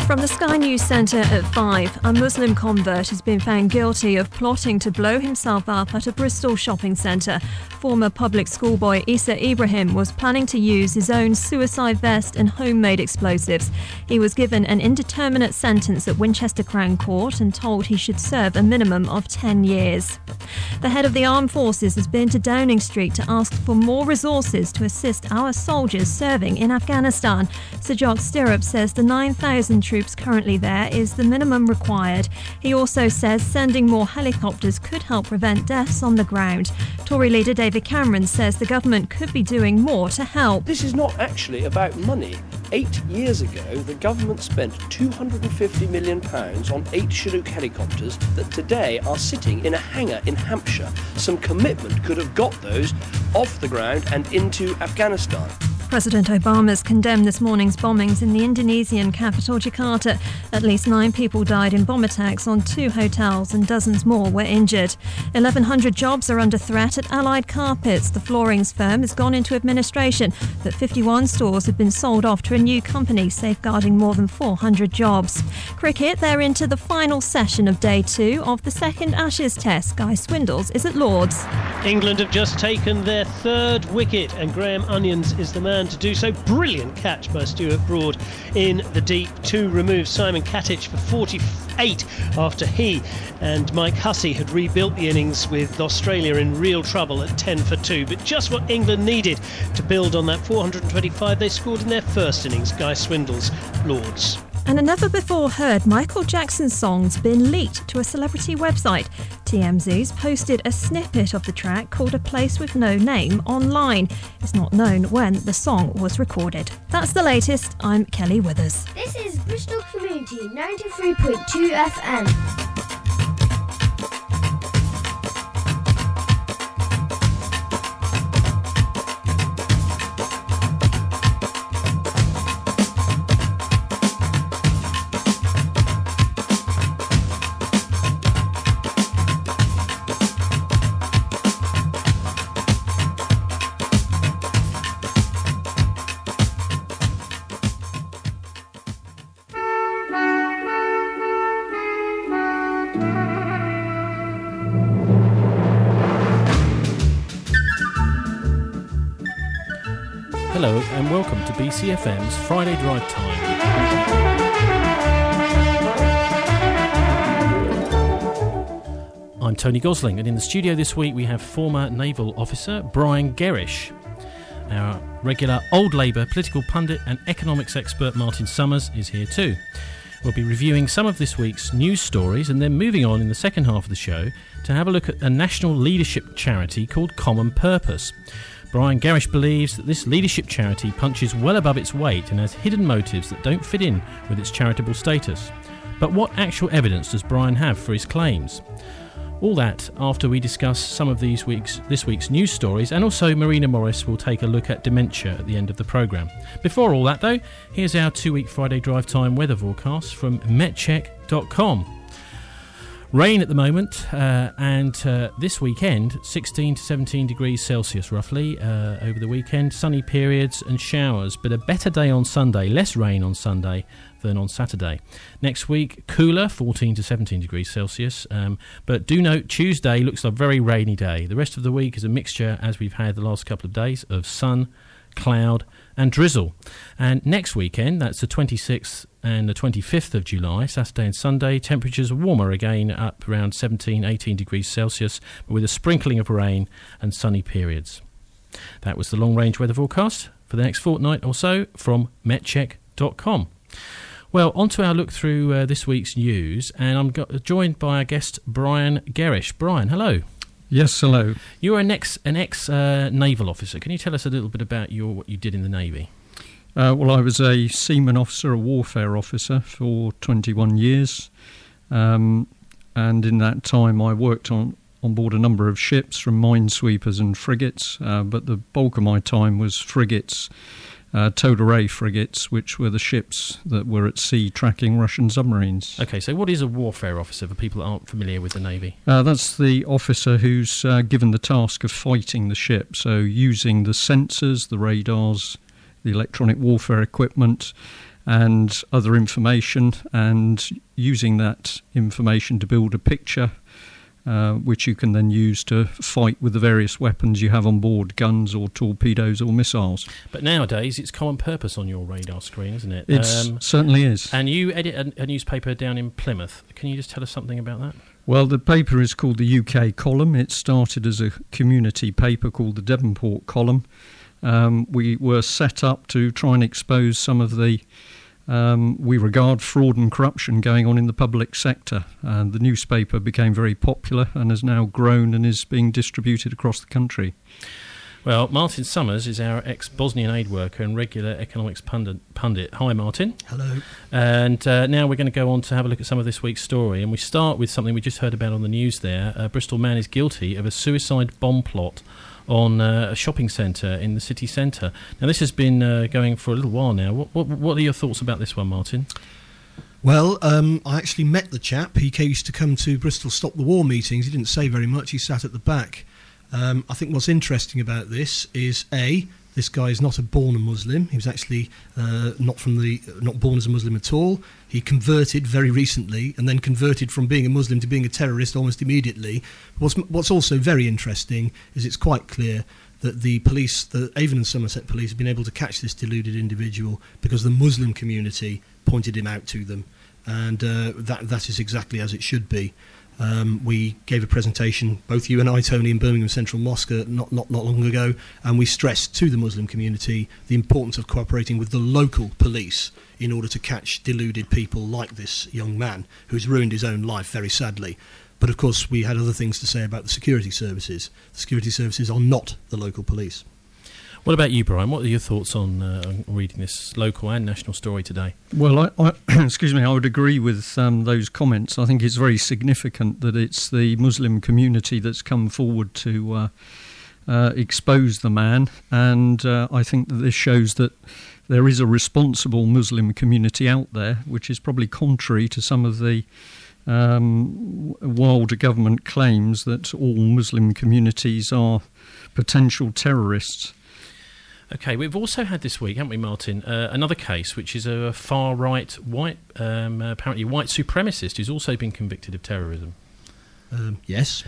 From the Sky News Centre at 5, a Muslim convert has been found guilty of plotting to blow himself up at a Bristol shopping centre. Former public schoolboy Isa Ibrahim was planning to use his own suicide vest and homemade explosives. He was given an indeterminate sentence at Winchester Crown Court and told he should serve a minimum of 10 years. The head of the armed forces has been to Downing Street to ask for more resources to assist our soldiers serving in Afghanistan. Sir Jock Stirrup says the 9,000 troops currently there is the minimum required. He also says sending more helicopters could help prevent deaths on the ground. Tory leader David Cameron says the government could be doing more to help. This is not actually about money. 8 years ago, the government spent £250 million on 8 Chinook helicopters that today are sitting in a hangar in Hampshire. Some commitment could have got those off the ground and into Afghanistan. President Obama's condemned this morning's bombings in the Indonesian capital, Jakarta. At least 9 people died in bomb attacks on 2 hotels and dozens more were injured. 1,100 jobs are under threat at Allied Carpets. The floorings firm has gone into administration, but 51 stores have been sold off to a new company, safeguarding more than 400 jobs. Cricket, they're into the final session of day 2 of the second Ashes Test. Guy Swindells is at Lord's. England have just taken their 3rd wicket and Graham Onions is the man to do so. Brilliant catch by Stuart Broad in the deep to remove Simon Katich for 48 after he and Mike Hussey had rebuilt the innings with Australia in real trouble at 10 for 2. But just what England needed to build on that 425 they scored in their first innings. Guy Swindells, Lords. And a never-before-heard Michael Jackson song's been leaked to a celebrity website. TMZ's posted a snippet of the track called A Place With No Name online. It's not known when the song was recorded. That's the latest. I'm Kelly Withers. This is Bristol Community 93.2 FM. Hello and welcome to BCFM's Friday Drive Time. I'm Tony Gosling, and in the studio this week we have former naval officer Brian Gerrish. Our regular old Labour political pundit and economics expert Martin Summers is here too. We'll be reviewing some of this week's news stories and then moving on in the second half of the show to have a look at a national leadership charity called Common Purpose. Brian Gerrish believes that this leadership charity punches well above its weight and has hidden motives that don't fit in with its charitable status. But what actual evidence does Brian have for his claims? All that after we discuss some of this week's news stories, and also Marina Morris will take a look at dementia at the end of the programme. Before all that though, here's our 2-week Friday Drive Time weather forecast from metcheck.com. Rain at the moment, and this weekend 16 to 17 degrees Celsius roughly over the weekend, sunny periods and showers, but a better day on Sunday, less rain on Sunday than on Saturday. Next week, cooler, 14 to 17 degrees Celsius, but do note Tuesday looks like a very rainy day. The rest of the week is a mixture, as we've had the last couple of days, of sun, cloud and drizzle. And next weekend, that's the 26th and the 25th of July, Saturday and Sunday, temperatures are warmer again, up around 17, 18 degrees Celsius, but with a sprinkling of rain and sunny periods. That was the long-range weather forecast for the next fortnight or so from metcheck.com. Well, on to our look through this week's news, and I'm joined by our guest Brian Gerrish. Brian, hello. Yes, hello. You're an ex-naval officer. Can you tell us a little bit about what you did in the Navy? Well, I was a seaman officer, a warfare officer for 21 years. And in that time I worked on board a number of ships, from minesweepers and frigates. But the bulk of my time was frigates, towed array frigates, which were the ships that were at sea tracking Russian submarines. Okay, so what is a warfare officer for people that aren't familiar with the Navy? That's the officer who's given the task of fighting the ship, so using the sensors, the radars, the electronic warfare equipment, and other information, and using that information to build a picture which you can then use to fight with the various weapons you have on board, guns or torpedoes or missiles. But nowadays it's common purpose on your radar screen, isn't it? It certainly is. And you edit a newspaper down in Plymouth. Can you just tell us something about that? Well, the paper is called the UK Column. It started as a community paper called the Devonport Column. We were set up to try and expose some of the we regard fraud and corruption going on in the public sector. The newspaper became very popular and has now grown and is being distributed across the country. Well, Martin Summers is our ex-Bosnian aid worker and regular economics pundit. Hi, Martin. Hello. And now we're going to go on to have a look at some of this week's story. And we start with something we just heard about on the news there. A Bristol man is guilty of a suicide bomb plot on a shopping centre in the city centre. Now, this has been going for a little while now. What are your thoughts about this one, Martin? Well, I actually met the chap. He used to come to Bristol Stop the War meetings. He didn't say very much. He sat at the back. I think what's interesting about this is, A, this guy is not born a Muslim. He was actually not born as a Muslim at all. He converted very recently, and then converted from being a Muslim to being a terrorist almost immediately. What's also very interesting is it's quite clear that the police, the Avon and Somerset police, have been able to catch this deluded individual because the Muslim community pointed him out to them, and that is exactly as it should be. We gave a presentation, both you and I, Tony, in Birmingham Central Mosque not long ago, and we stressed to the Muslim community the importance of cooperating with the local police in order to catch deluded people like this young man who's ruined his own life, very sadly. But of course we had other things to say about the security services. The security services are not the local police. What about you, Brian? What are your thoughts on reading this local and national story today? Well, I excuse me, I would agree with those comments. I think it's very significant that it's the Muslim community that's come forward to expose the man, and I think that this shows that there is a responsible Muslim community out there, which is probably contrary to some of the wilder government claims that all Muslim communities are potential terrorists. Okay, we've also had this week, haven't we, Martin, another case which is a far-right, apparently white supremacist who's also been convicted of terrorism. Yes.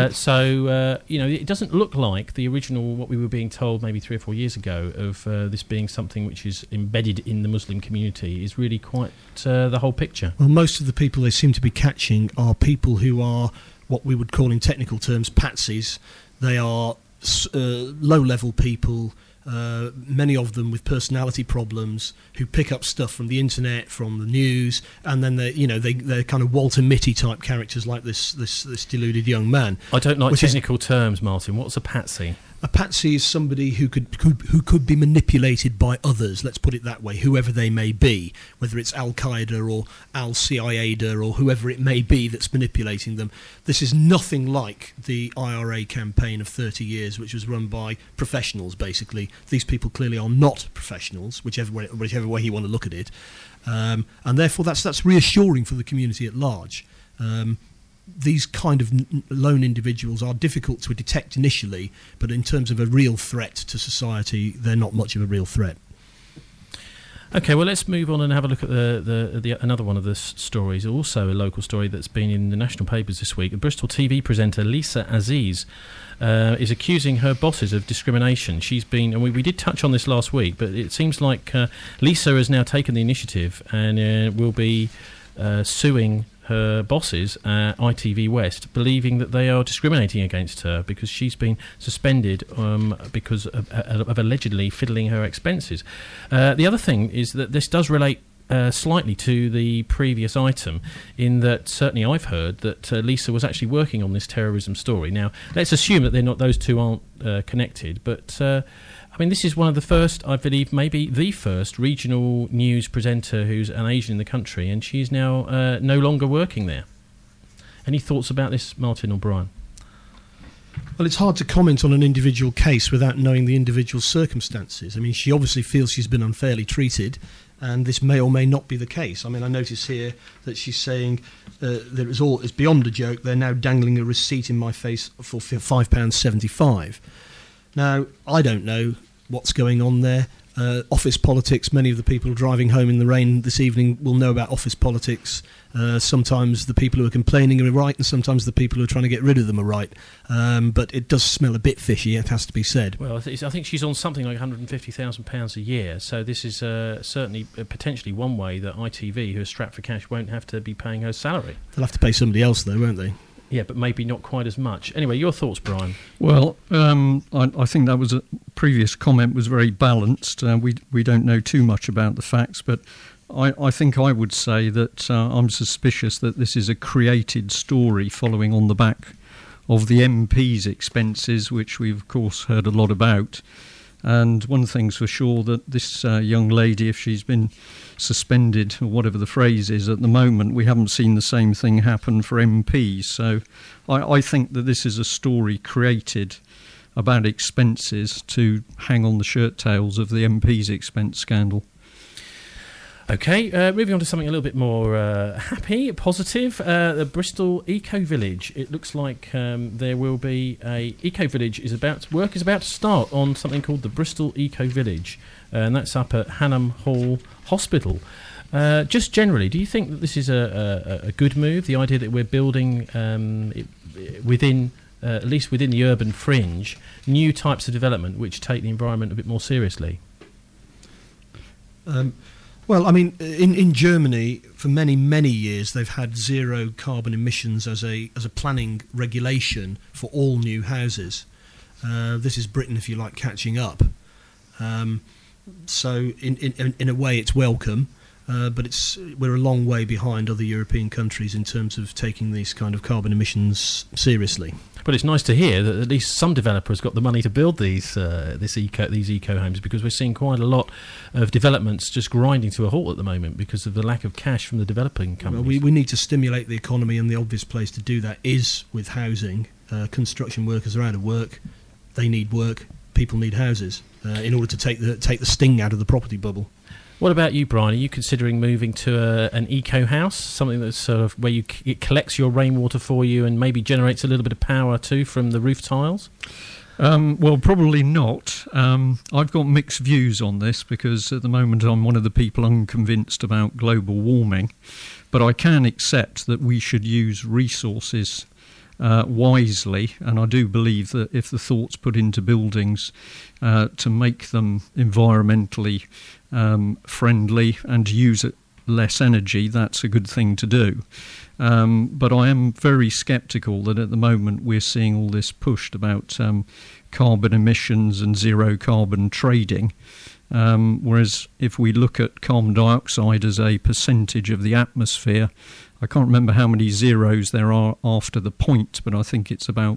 It doesn't look like the original, what we were being told maybe 3 or 4 years ago, of this being something which is embedded in the Muslim community is really quite the whole picture. Well, most of the people they seem to be catching are people who are what we would call in technical terms patsies. They are low-level people, many of them with personality problems, who pick up stuff from the internet, from the news, and then they're kind of Walter Mitty type characters like this deluded young man. I don't like technical terms, Martin. What's a patsy? A patsy is somebody who could be manipulated by others, let's put it that way, whoever they may be, whether it's Al-Qaeda or Al-CIA or whoever it may be that's manipulating them. This is nothing like the IRA campaign of 30 years, which was run by professionals, basically. These people clearly are not professionals, whichever way you want to look at it. And therefore that's reassuring for the community at large. These kind of lone individuals are difficult to detect initially, but in terms of a real threat to society, they're not much of a real threat. Okay, well, let's move on and have a look at the another one of the stories, also a local story that's been in the national papers this week. A Bristol TV presenter, Lisa Aziz, is accusing her bosses of discrimination. She's been, and we did touch on this last week, but it seems like Lisa has now taken the initiative and will be suing her bosses at ITV West, believing that they are discriminating against her because she's been suspended because of allegedly fiddling her expenses. The other thing is that this does relate slightly to the previous item, in that certainly I've heard that Lisa was actually working on this terrorism story. Now, let's assume that those two aren't connected, but this is one of the first, I believe, maybe the first regional news presenter who's an Asian in the country, and she's now no longer working there. Any thoughts about this, Martin or Brian? Well, it's hard to comment on an individual case without knowing the individual circumstances. I mean, she obviously feels she's been unfairly treated, and this may or may not be the case. I mean, I notice here that she's saying that it's beyond a joke. They're now dangling a receipt in my face for £5.75. Now, I don't know what's going on there. Office politics. Many of the people driving home in the rain this evening will know about office politics. Sometimes the people who are complaining are right, and sometimes the people who are trying to get rid of them are right. But it does smell a bit fishy, it has to be said. Well, I think she's on something like £150,000 a year, so this is certainly potentially one way that ITV, who are strapped for cash, won't have to be paying her salary. They'll have to pay somebody else, though, won't they? Yeah, but maybe not quite as much. Anyway, your thoughts, Brian? Well, I think that was a previous comment was very balanced. We don't know too much about the facts, but I think I would say that I'm suspicious that this is a created story following on the back of the MP's expenses, which we've, of course, heard a lot about. And one thing's for sure, that this young lady, if she's been suspended, or whatever the phrase is at the moment, we haven't seen the same thing happen for MPs. So I think that this is a story created about expenses to hang on the shirt tails of the MP's expense scandal. OK, moving on to something a little bit more happy, positive. The Bristol Eco Village. It looks like there will be a Eco Village work is about to start on something called the Bristol Eco Village, and that's up at Hanham Hall Hospital. Just generally, do you think that this is a good move? The idea that we're building within, at least within the urban fringe, new types of development which take the environment a bit more seriously. Well, I mean, in Germany, for many, many years, they've had zero carbon emissions as a planning regulation for all new houses. This is Britain, if you like, catching up. So, in a way, it's welcome, but we're a long way behind other European countries in terms of taking these kind of carbon emissions seriously. But it's nice to hear that at least some developer has got the money to build these eco homes, because we're seeing quite a lot of developments just grinding to a halt at the moment because of the lack of cash from the developing companies. Well, we need to stimulate the economy, and the obvious place to do that is with housing. Construction workers are out of work; they need work. People need houses in order to take the sting out of the property bubble. What about you, Brian? Are you considering moving to an eco house, something that's sort of where it collects your rainwater for you and maybe generates a little bit of power too from the roof tiles? Well, probably not. I've got mixed views on this, because at the moment I'm one of the people unconvinced about global warming, but I can accept that we should use resources wisely, and I do believe that if the thought's put into buildings to make them environmentally friendly and use less energy, that's a good thing to do. But I am very sceptical that at the moment we're seeing all this pushed about carbon emissions and zero carbon trading. Whereas if we look at carbon dioxide as a percentage of the atmosphere, I can't remember how many zeros there are after the point, but I think it's about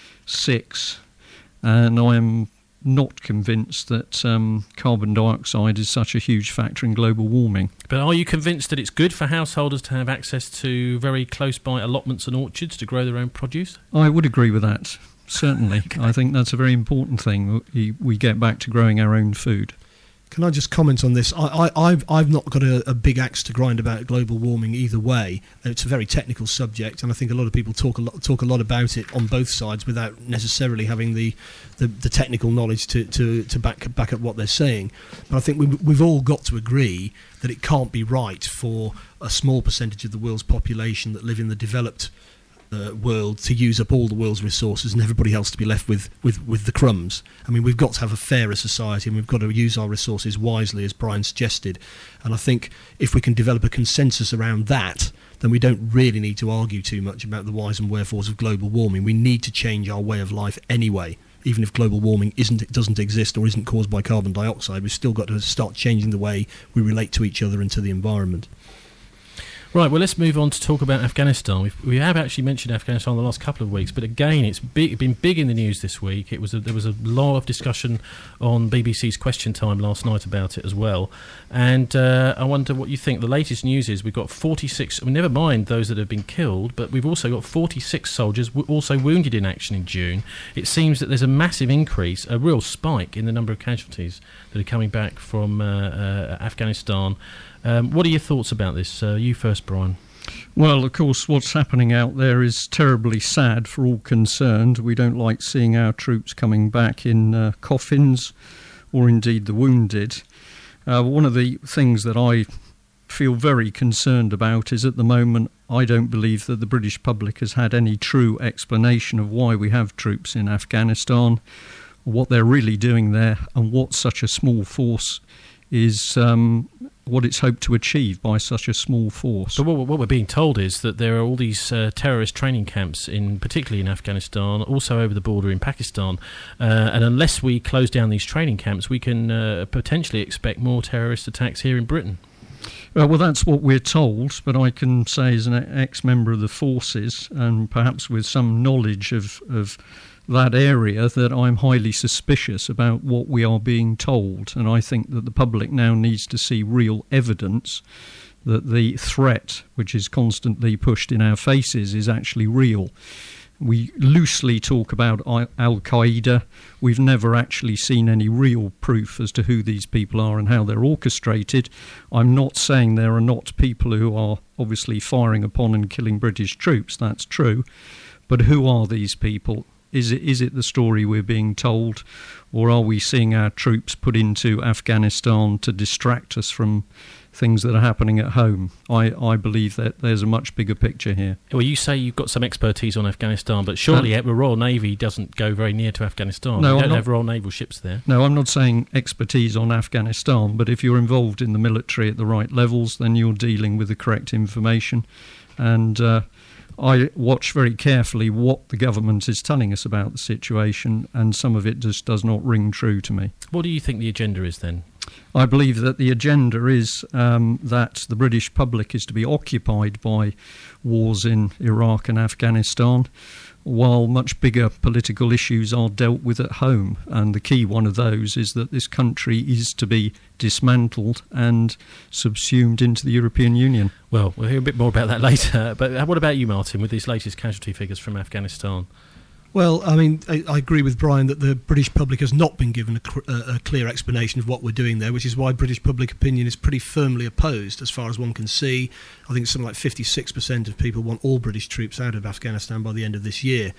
6. And I am not convinced that carbon dioxide is such a huge factor in global warming. But are you convinced that it's good for householders to have access to very close by allotments and orchards to grow their own produce? I would agree with that, certainly. Okay. I think that's a very important thing. We get back to growing our own food. Can I just comment on this? I've not got a big axe to grind about global warming either way. It's a very technical subject, and I think a lot of people talk a lot about it on both sides without necessarily having the technical knowledge to back up what they're saying. But I think we've all got to agree that it can't be right for a small percentage of the world's population that live in the developed world to use up all the world's resources and everybody else to be left with the crumbs. I mean, we've got to have a fairer society, and we've got to use our resources wisely, as Brian suggested. And I think if we can develop a consensus around that, then we don't really need to argue too much about the whys and wherefores of global warming. We need to change our way of life anyway. Even if global warming doesn't exist or isn't caused by carbon dioxide, we've still got to start changing the way we relate to each other and to the environment. Right, well, let's move on to talk about Afghanistan. We have actually mentioned Afghanistan the last couple of weeks, but again, it's been big in the news this week. There was a lot of discussion on BBC's Question Time last night about it as well. And I wonder what you think. The latest news is we've got 46, never mind those that have been killed, but we've also got 46 soldiers also wounded in action in June. It seems that there's a massive increase, a real spike in the number of casualties that are coming back from Afghanistan. What are your thoughts about this? You first, Brian. Well, of course, what's happening out there is terribly sad for all concerned. We don't like seeing our troops coming back in coffins or indeed the wounded. One of the things that I feel very concerned about is, at the moment, I don't believe that the British public has had any true explanation of why we have troops in Afghanistan, what they're really doing there, and what such a small force is, what it's hoped to achieve by such a small force. But what we're being told is that there are all these terrorist training camps, particularly in Afghanistan, also over the border in Pakistan, and unless we close down these training camps, we can potentially expect more terrorist attacks here in Britain. Well, that's what we're told, but I can say, as an ex-member of the forces, and perhaps with some knowledge of that area, that I'm highly suspicious about what we are being told. And I think that the public now needs to see real evidence that the threat, which is constantly pushed in our faces, is actually real. We loosely talk about Al-Qaeda. We've never actually seen any real proof as to who these people are and how they're orchestrated. I'm not saying there are not people who are obviously firing upon and killing British troops. That's true. But who are these people? Is it the story we're being told, or are we seeing our troops put into Afghanistan to distract us from things that are happening at home? I believe that there's a much bigger picture here. Well, you say you've got some expertise on Afghanistan, but surely the Royal Navy doesn't go very near to Afghanistan. No, you don't have Royal Naval ships there. No, I'm not saying expertise on Afghanistan, but if you're involved in the military at the right levels, then you're dealing with the correct information. And I watch very carefully what the government is telling us about the situation, and some of it just does not ring true to me. What do you think the agenda is then? I believe that the agenda is that the British public is to be occupied by wars in Iraq and Afghanistan, while much bigger political issues are dealt with at home. And the key one of those is that this country is to be dismantled and subsumed into the European Union. Well, we'll hear a bit more about that later. But what about you, Martin, with these latest casualty figures from Afghanistan? Well, I mean, I agree with Brian that the British public has not been given a clear explanation of what we're doing there, which is why British public opinion is pretty firmly opposed, as far as one can see. I think something like 56% of people want all British troops out of Afghanistan by the end of this year.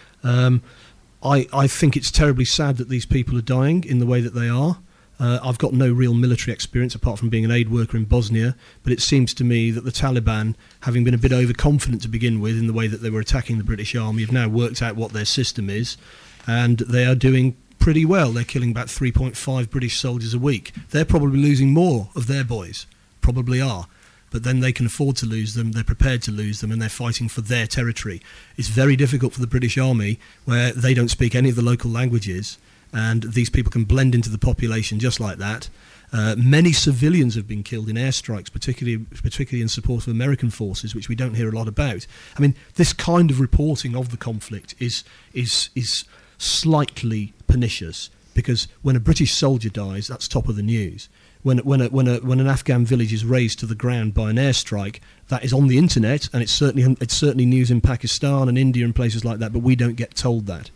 I think it's terribly sad that these people are dying in the way that they are. I've got no real military experience apart from being an aid worker in Bosnia, but it seems to me that the Taliban, having been a bit overconfident to begin with in the way that they were attacking the British Army, have now worked out what their system is, and they are doing pretty well. They're killing about 3.5 British soldiers a week. They're probably losing more of their boys, probably are, but then they can afford to lose them, they're prepared to lose them, and they're fighting for their territory. It's very difficult for the British Army, where they don't speak any of the local languages, and these people can blend into the population just like that. Many civilians have been killed in airstrikes, particularly in support of American forces, which we don't hear a lot about. I mean, this kind of reporting of the conflict is slightly pernicious, because when a British soldier dies, that's top of the news. When an Afghan village is razed to the ground by an airstrike, that is on the internet, and it's certainly news in Pakistan and India and places like that, but we don't get told that.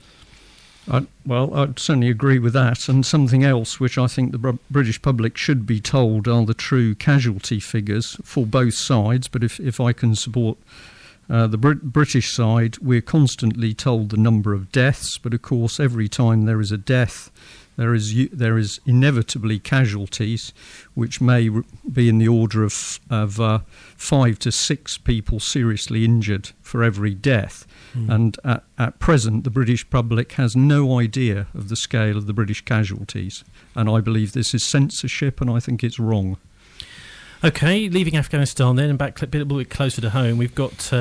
I'd certainly agree with that. And something else which I think the British public should be told are the true casualty figures for both sides. But if I can support the British side, we're constantly told the number of deaths. But of course, every time there is a death, there is inevitably casualties, which may be in the order of 5 to 6 people seriously injured for every death. And at present, the British public has no idea of the scale of the British casualties. And I believe this is censorship, and I think it's wrong. OK, leaving Afghanistan then and back a little bit closer to home, we've got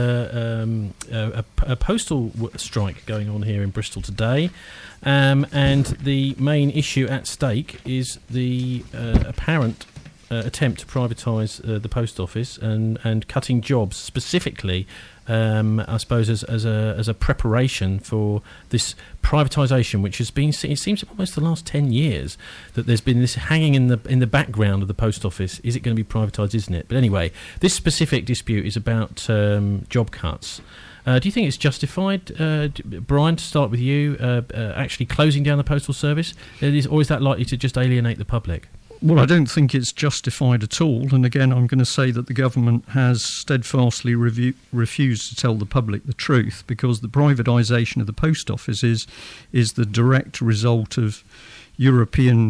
a postal strike going on here in Bristol today. And the main issue at stake is the apparent attempt to privatise the post office and cutting jobs, specifically, I suppose, as a preparation for this privatisation, which has been, it seems almost the last 10 years that there's been this hanging in the background of the post office. Is it going to be privatised, isn't it? But anyway, this specific dispute is about job cuts. Do you think it's justified, Brian, to start with you, actually closing down the postal service? Or is that likely to just alienate the public? Well, I don't think it's justified at all. And again, I'm going to say that the government has steadfastly refused to tell the public the truth, because the privatisation of the post office is the direct result of European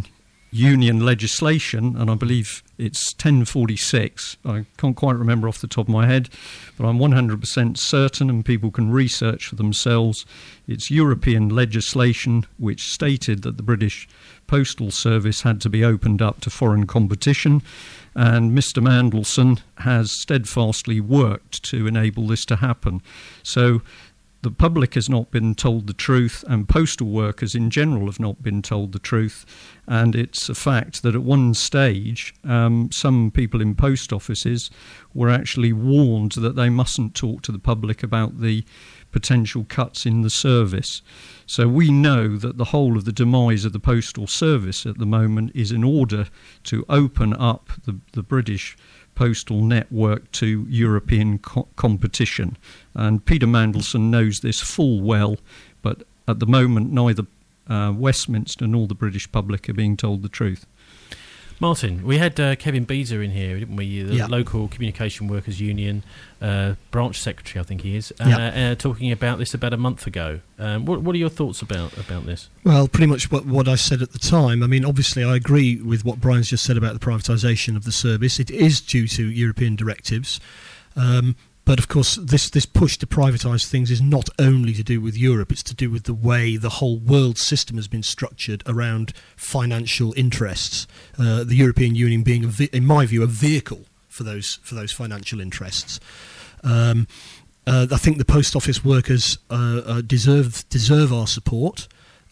union legislation, and I believe it's 1046. I can't quite remember off the top of my head, but I'm 100% certain, and people can research for themselves. It's European legislation which stated that the British Postal Service had to be opened up to foreign competition, and Mr. Mandelson has steadfastly worked to enable this to happen. So the public has not been told the truth, and postal workers in general have not been told the truth. And it's a fact that at one stage, some people in post offices were actually warned that they mustn't talk to the public about the potential cuts in the service. So we know that the whole of the demise of the postal service at the moment is in order to open up the British postal network to European competition. And Peter Mandelson knows this full well, but at the moment neither Westminster nor the British public are being told the truth. Martin, we had Kevin Beezer in here, didn't we? The local Communication Workers Union branch secretary, I think he is, talking about this about a month ago. What are your thoughts about this? Well, pretty much what I said at the time. I mean, obviously, I agree with what Brian's just said about the privatisation of the service. It is due to European directives. But of course, this push to privatise things is not only to do with Europe, it's to do with the way the whole world system has been structured around financial interests. The European Union being, in my view, a vehicle for those financial interests. I think the post office workers deserve our support.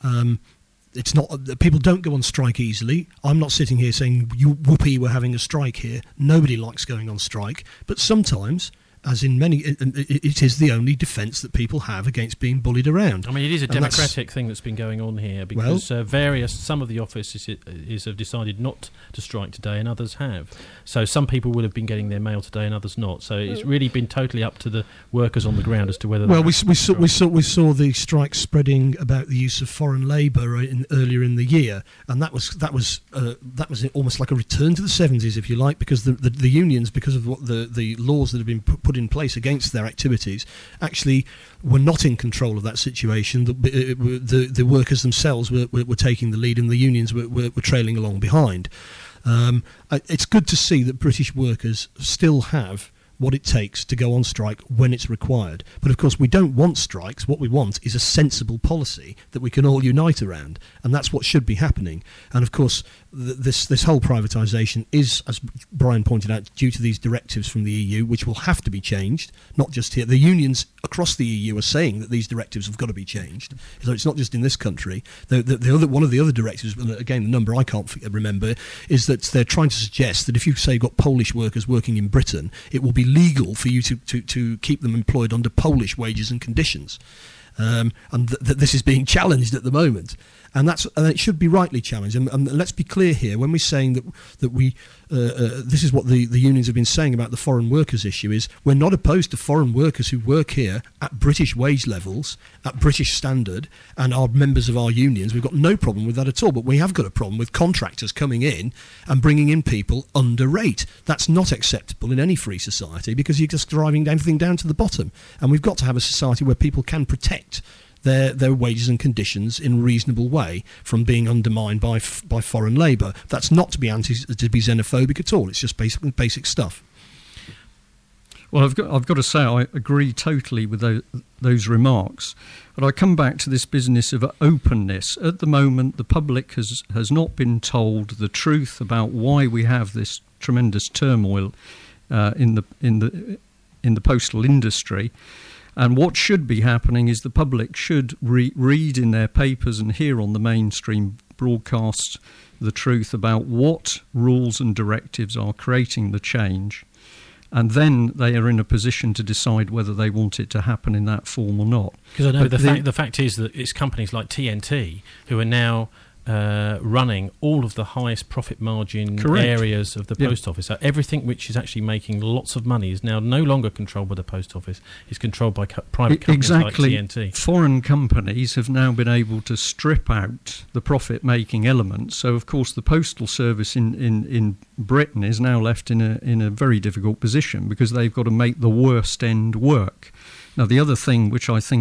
It's not, people don't go on strike easily. I'm not sitting here saying, whoopee, we're having a strike here. Nobody likes going on strike. But sometimes, as in many, it is the only defence that people have against being bullied around. I mean, it is a democratic thing that's been going on here, because some of the offices have decided not to strike today, and others have. So some people would have been getting their mail today, and others not. So it's really been totally up to the workers on the ground as to whether. Well, we saw the strike spreading about the use of foreign labour earlier in the year, and that was almost like a return to the 70s, if you like, because the unions, because of what the laws that have been put in place against their activities, actually were not in control of that situation. The workers themselves were taking the lead, and the unions were trailing along behind. It's good to see that British workers still have what it takes to go on strike when it's required. But of course, we don't want strikes. What we want is a sensible policy that we can all unite around, and that's what should be happening. And of course, this whole privatisation is, as Brian pointed out, due to these directives from the EU, which will have to be changed, not just here. The unions across the EU are saying that these directives have got to be changed. So it's not just in this country. One of the other directives, again, the number I can't remember, is that they're trying to suggest that if you say you've got Polish workers working in Britain, it will be legal for you to keep them employed under Polish wages and conditions. And this is being challenged at the moment, and it should be rightly challenged. And let's be clear here: when we're saying that we this is what the unions have been saying about the foreign workers issue, is we're not opposed to foreign workers who work here at British wage levels, at British standard, and are members of our unions. We've got no problem with that at all. But we have got a problem with contractors coming in and bringing in people under rate. That's not acceptable in any free society, because you're just driving everything down to the bottom. And we've got to have a society where people can protect their wages and conditions in a reasonable way from being undermined by foreign labour. That's not to be xenophobic at all. It's just basic stuff. Well, I've got to say I agree totally with those remarks, but I come back to this business of openness. At the moment, the public has not been told the truth about why we have this tremendous turmoil in the postal industry. And what should be happening is the public should read in their papers and hear on the mainstream broadcasts the truth about what rules and directives are creating the change. And then they are in a position to decide whether they want it to happen in that form or not. Because I know the fact is that it's companies like TNT who are now running all of the highest profit margin areas of the post office. So everything which is actually making lots of money is now no longer controlled by the post office. It's controlled by private companies like TNT. Foreign companies have now been able to strip out the profit-making elements. So, of course, the postal service in Britain is now left in a very difficult position, because they've got to make the worst end work. Now, the other thing which I think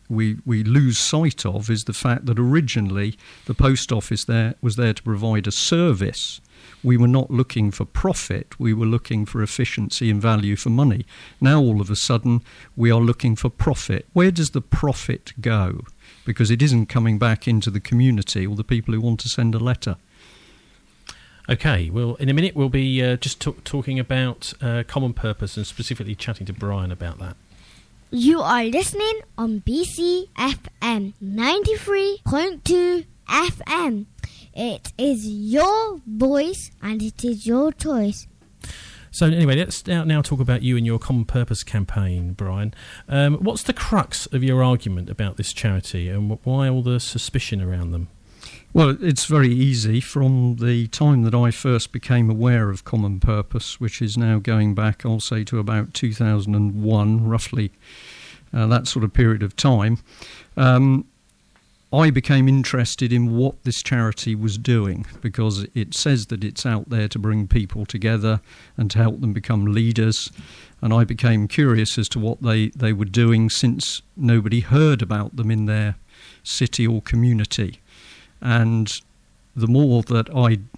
we lose sight of is the fact that originally the post office was there to provide a service. We were not looking for profit, we were looking for efficiency and value for money. Now all of a sudden we are looking for profit. Where does the profit go? Because it isn't coming back into the community or the people who want to send a letter. Okay, well, in a minute we'll be just talking about common purpose and specifically chatting to Brian about that. You are listening on BCFM 93.2 FM. It is your voice and it is your choice. So anyway, let's now talk about you and your Common Purpose campaign, Brian. What's the crux of your argument about this charity and why all the suspicion around them? Well, it's very easy. From the time that I first became aware of Common Purpose, which is now going back, I'll say, to about 2001, roughly that sort of period of time, I became interested in what this charity was doing, because it says that it's out there to bring people together and to help them become leaders. And I became curious as to what they were doing, since nobody heard about them in their city or community. And the more that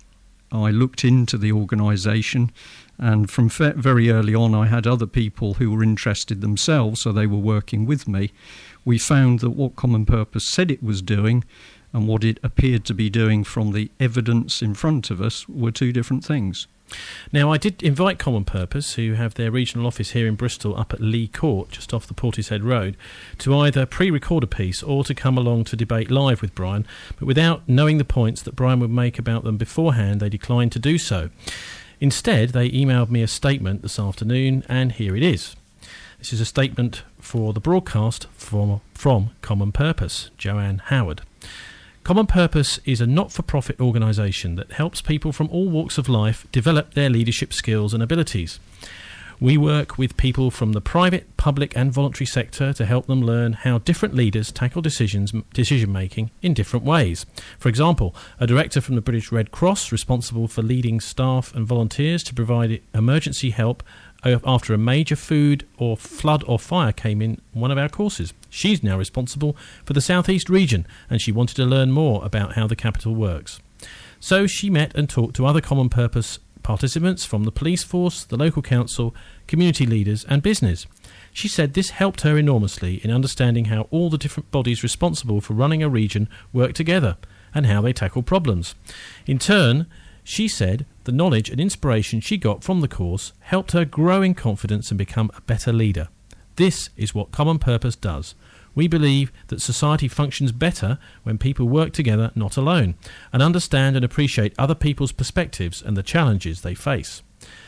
I looked into the organisation, and from very early on I had other people who were interested themselves, so they were working with me, we found that what Common Purpose said it was doing and what it appeared to be doing from the evidence in front of us were two different things. Now, I did invite Common Purpose, who have their regional office here in Bristol up at Lee Court, just off the Portishead Road, to either pre-record a piece or to come along to debate live with Brian, but without knowing the points that Brian would make about them beforehand, they declined to do so. Instead, they emailed me a statement this afternoon, and here it is. This is a statement for the broadcast from Common Purpose, Joanne Howard. Common Purpose is a not-for-profit organisation that helps people from all walks of life develop their leadership skills and abilities. We work with people from the private, public and voluntary sector to help them learn how different leaders tackle decision-making in different ways. For example, a director from the British Red Cross responsible for leading staff and volunteers to provide emergency help after a major food or flood or fire came in one of our courses. She's now responsible for the South East region, and she wanted to learn more about how the capital works. So she met and talked to other Common Purpose participants from the police force, the local council, community leaders and business. She said this helped her enormously in understanding how all the different bodies responsible for running a region work together and how they tackle problems. In turn, she said the knowledge and inspiration she got from the course helped her grow in confidence and become a better leader. This is what Common Purpose does. We believe that society functions better when people work together, not alone, and understand and appreciate other people's perspectives and the challenges they face.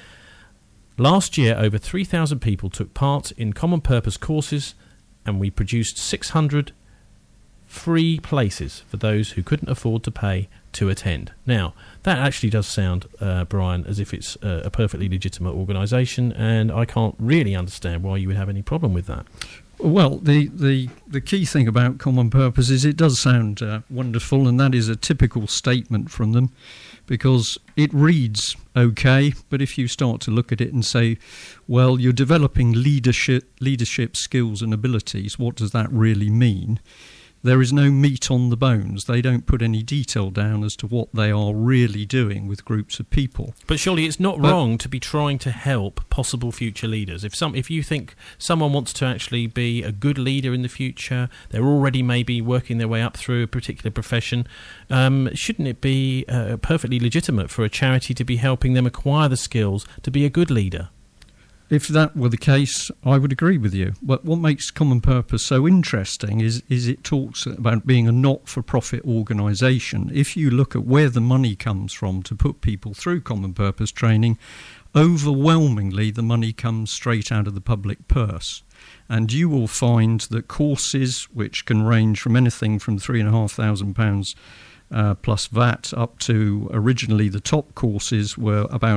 Last year, over 3,000 people took part in Common Purpose courses, and we produced 600 free places for those who couldn't afford to pay to attend. Now, that actually does sound, Brian, as if it's a perfectly legitimate organisation, and I can't really understand why you would have any problem with that. Well, the key thing about Common Purpose is it does sound wonderful, and that is a typical statement from them, because it reads okay, but if you start to look at it and say, well, you're developing leadership skills and abilities, what does that really mean? There is no meat on the bones. They don't put any detail down as to what they are really doing with groups of people. But surely it's not wrong to be trying to help possible future leaders. If you think someone wants to actually be a good leader in the future, they're already maybe working their way up through a particular profession, shouldn't it be perfectly legitimate for a charity to be helping them acquire the skills to be a good leader? If that were the case, I would agree with you. But what makes Common Purpose so interesting is it talks about being a not-for-profit organisation. If you look at where the money comes from to put people through Common Purpose training, overwhelmingly the money comes straight out of the public purse. And you will find that courses, which can range from anything from £3,500 plus VAT up to originally the top courses were about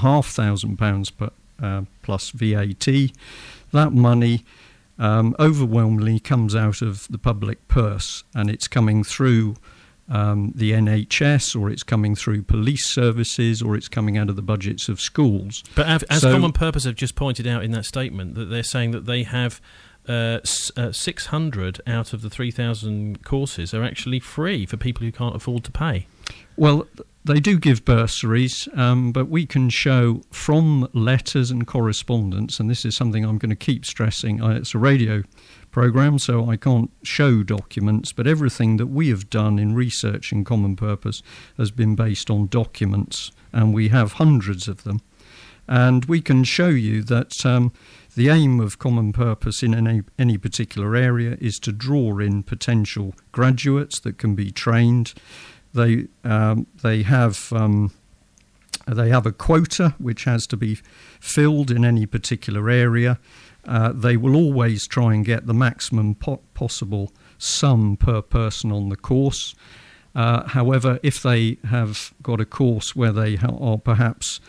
£9,500 plus VAT. That money overwhelmingly comes out of the public purse, and it's coming through the NHS, or it's coming through police services, or it's coming out of the budgets of schools. But as Common Purpose have just pointed out in that statement, that they're saying that they have 600 out of the 3,000 courses are actually free for people who can't afford to pay. Well, they do give bursaries, but we can show from letters and correspondence, and this is something I'm going to keep stressing. It's a radio programme, so I can't show documents, but everything that we have done in research in Common Purpose has been based on documents, and we have hundreds of them. And we can show you that the aim of Common Purpose in any particular area is to draw in potential graduates that can be trained. They have a quota which has to be filled in any particular area. They will always try and get the maximum possible sum per person on the course. However, if they have got a course where they are perhaps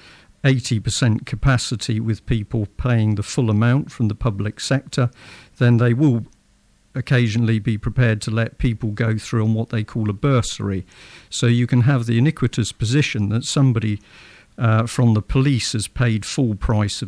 80% capacity with people paying the full amount from the public sector, then they will occasionally be prepared to let people go through on what they call a bursary. So you can have the iniquitous position that somebody from the police has paid full price of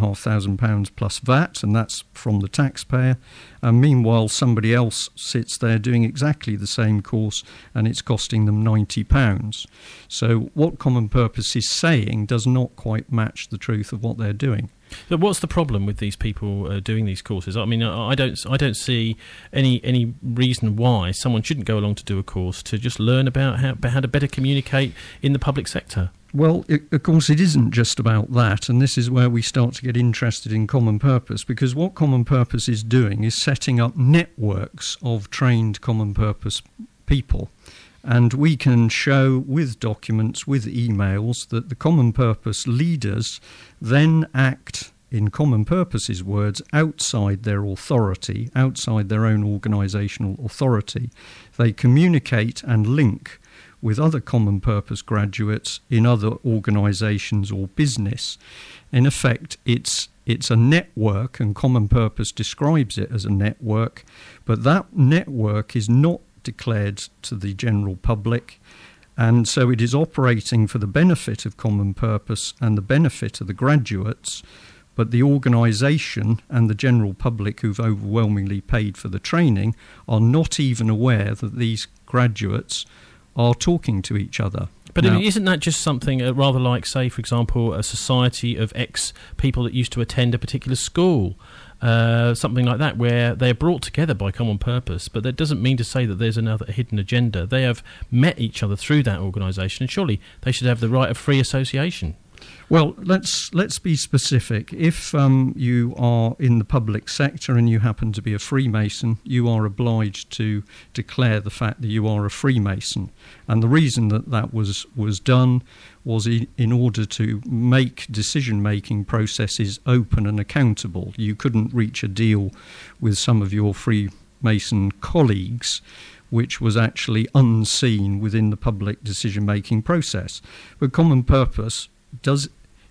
£3,500 plus VAT, and that's from the taxpayer. And meanwhile, somebody else sits there doing exactly the same course, and it's costing them £90. So what Common Purpose is saying does not quite match the truth of what they're doing. But what's the problem with these people doing these courses? I mean, I don't see any reason why someone shouldn't go along to do a course to just learn about how to better communicate in the public sector. Well, of course, it isn't just about that, and this is where we start to get interested in Common Purpose, because what Common Purpose is doing is setting up networks of trained Common Purpose people. And we can show with documents, with emails, that the Common Purpose leaders then act, in Common Purpose's words, outside their authority, outside their own organisational authority. They communicate and link with other Common Purpose graduates in other organisations or business. In effect, it's a network, and Common Purpose describes it as a network, but that network is not declared to the general public, and so it is operating for the benefit of Common Purpose and the benefit of the graduates, but the organisation and the general public who've overwhelmingly paid for the training are not even aware that these graduates are talking to each other. But now, isn't that just something rather like, say, for example, a society of ex-people that used to attend a particular school, something like that, where they're brought together by Common Purpose, but that doesn't mean to say that there's another hidden agenda. They have met each other through that organisation, and surely they should have the right of free association. Well, let's be specific. If you are in the public sector and you happen to be a Freemason, you are obliged to declare the fact that you are a Freemason. And the reason that was done was in order to make decision-making processes open and accountable. You couldn't reach a deal with some of your Freemason colleagues which was actually unseen within the public decision-making process. But Common Purpose does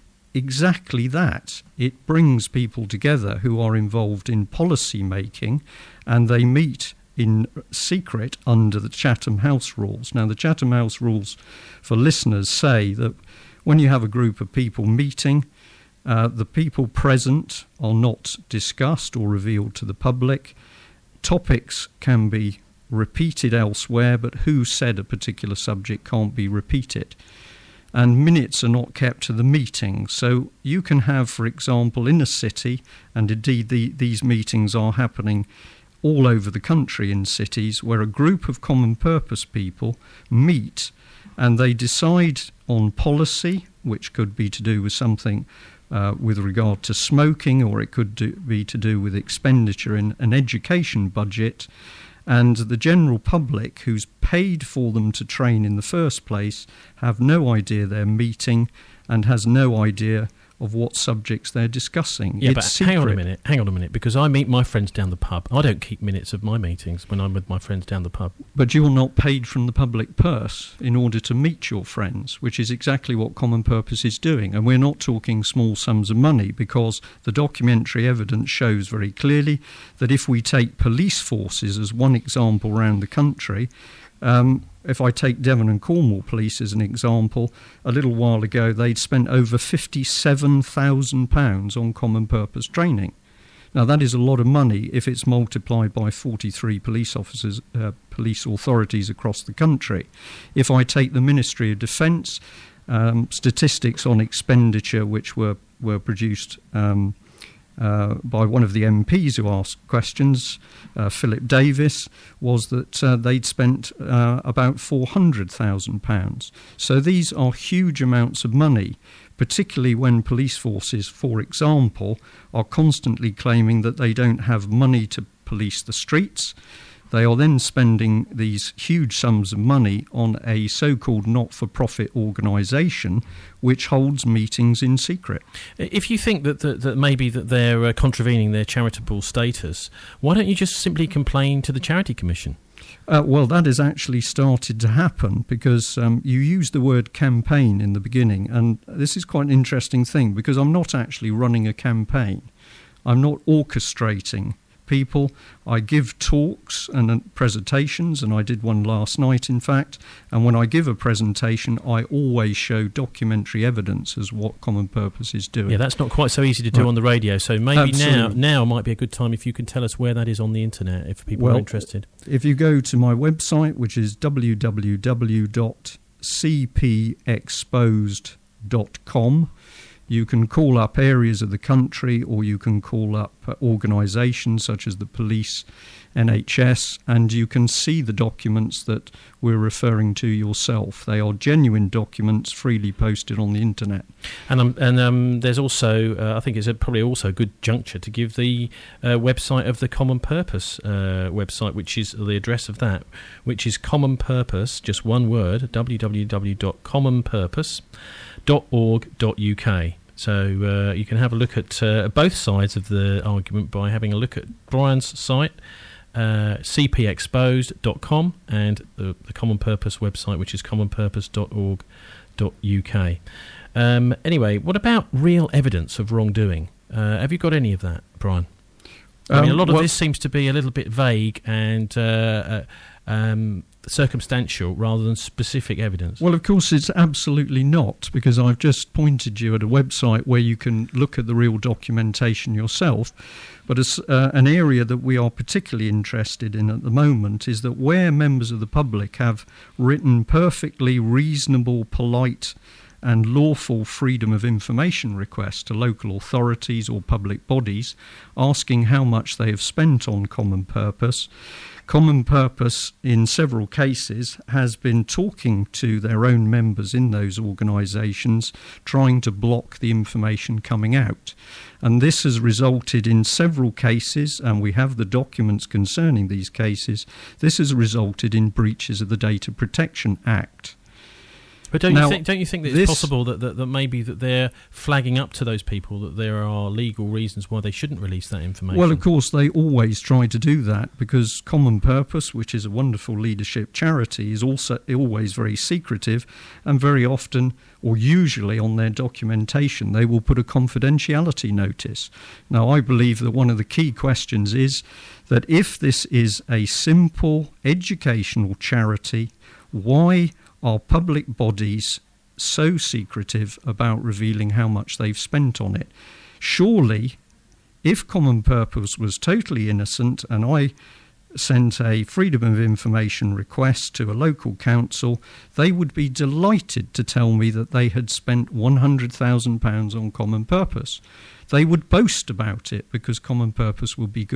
exactly that. It brings people together who are involved in policy making, and they meet in secret under the Chatham House rules. Now, the Chatham House rules, for listeners, say that when you have a group of people meeting, the people present are not discussed or revealed to the public. Topics can be repeated elsewhere, but who said a particular subject can't be repeated. And minutes are not kept to the meeting. So you can have, for example, in a city, and indeed these meetings are happening all over the country in cities, where a group of Common Purpose people meet and they decide on policy, which could be to do with something with regard to smoking, or it could be to do with expenditure in an education budget. And the general public, who's paid for them to train in the first place, have no idea they're meeting and has no idea of what subjects they're discussing. Yeah, it's but secret. Hang on a minute, because I meet my friends down the pub. I don't keep minutes of my meetings when I'm with my friends down the pub. But you're not paid from the public purse in order to meet your friends, which is exactly what Common Purpose is doing. And we're not talking small sums of money, because the documentary evidence shows very clearly that if we take police forces as one example around the country, if I take Devon and Cornwall Police as an example, a little while ago they'd spent over £57,000 on Common Purpose training. Now, that is a lot of money if it's multiplied by 43 police officers, police authorities across the country. If I take the Ministry of Defence, statistics on expenditure which were produced by one of the MPs who asked questions, Philip Davis, was that they'd spent about £400,000. So these are huge amounts of money, particularly when police forces, for example, are constantly claiming that they don't have money to police the streets. They are then spending these huge sums of money on a so-called not-for-profit organisation which holds meetings in secret. If you think that maybe that they're contravening their charitable status, why don't you just simply complain to the Charity Commission? Well, that has actually started to happen because you used the word campaign in the beginning, and this is quite an interesting thing because I'm not actually running a campaign. I'm not orchestrating people. I give talks and presentations, and I did one last night, in fact, and when I give a presentation, I always show documentary evidence as what Common Purpose is doing. Yeah, that's not quite so easy to do on the radio, so maybe Absolutely. now might be a good time if you can tell us where that is on the internet, if people are interested. If you go to my website, which is www.cpexposed.com, you can call up areas of the country, or you can call up organisations such as the police, NHS, and you can see the documents that we're referring to yourself. They are genuine documents freely posted on the internet. And there's also, I think it's probably also a good juncture to give the website of the Common Purpose website, which is the address of that, which is Common Purpose, just one word, www.commonpurpose.org.uk. So you can have a look at both sides of the argument by having a look at Brian's site, cpexposed.com, and the Common Purpose website, which is commonpurpose.org.uk. Anyway, what about real evidence of wrongdoing? Have you got any of that, Brian? I mean, a lot of this seems to be a little bit vague and circumstantial rather than specific evidence. Well, of course, it's absolutely not, because I've just pointed you at a website where you can look at the real documentation yourself. But an area that we are particularly interested in at the moment is that where members of the public have written perfectly reasonable, polite and lawful freedom of information requests to local authorities or public bodies asking how much they have spent on Common Purpose, Common Purpose, in several cases, has been talking to their own members in those organisations, trying to block the information coming out. And this has resulted in several cases, and we have the documents concerning these cases, this has resulted in breaches of the Data Protection Act. But don't you think that it's possible that maybe that they're flagging up to those people that there are legal reasons why they shouldn't release that information? Well, of course, they always try to do that because Common Purpose, which is a wonderful leadership charity, is also always very secretive, and very often, or usually on their documentation, they will put a confidentiality notice. Now, I believe that one of the key questions is that if this is a simple educational charity, why are public bodies so secretive about revealing how much they've spent on it? Surely, if Common Purpose was totally innocent and I sent a Freedom of Information request to a local council, they would be delighted to tell me that they had spent £100,000 on Common Purpose. They would boast about it because Common Purpose would be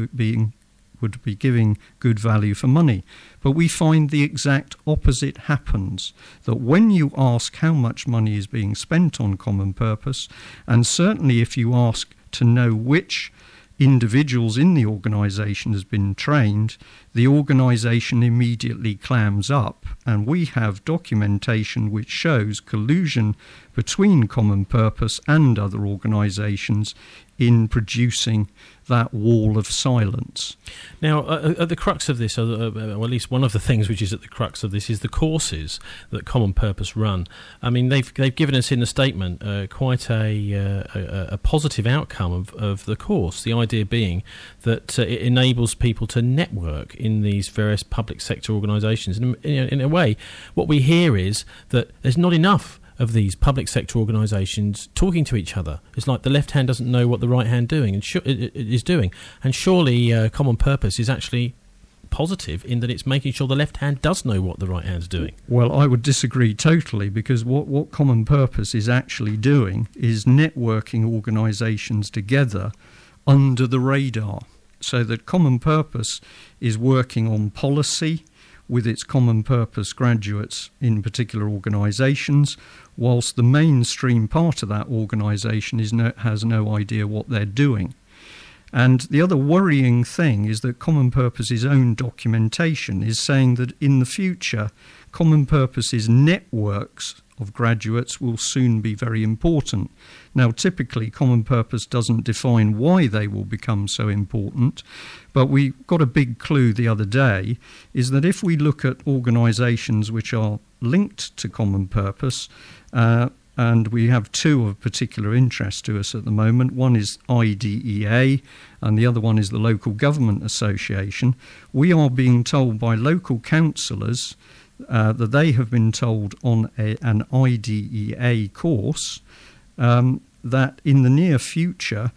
giving good value for money. But we find the exact opposite happens, that when you ask how much money is being spent on Common Purpose, and certainly if you ask to know which individuals in the organisation has been trained, the organisation immediately clams up, and we have documentation which shows collusion between Common Purpose and other organisations in producing that wall of silence. Now, at the crux of this, or at least one of the things which is at the crux of this, is the courses that Common Purpose run. I mean, they've given us in the statement quite a positive outcome of the course, the idea being that it enables people to network in these various public sector organisations. And in a way, what we hear is that there's not enough of these public sector organisations talking to each other. It's like the left hand doesn't know what the right hand is doing. And surely Common Purpose is actually positive in that it's making sure the left hand does know what the right hand's doing. Well, I would disagree totally, because what Common Purpose is actually doing is networking organisations together under the radar, so that Common Purpose is working on policy with its Common Purpose graduates in particular organisations, whilst the mainstream part of that organisation has no idea what they're doing. And the other worrying thing is that Common Purpose's own documentation is saying that in the future, Common Purpose's networks of graduates will soon be very important. Now, typically, Common Purpose doesn't define why they will become so important, but we got a big clue the other day, is that if we look at organisations which are linked to Common Purpose, and we have two of particular interest to us at the moment. One is IDEA and the other one is the Local Government Association. We are being told by local councillors that they have been told on an IDEA course that in the near future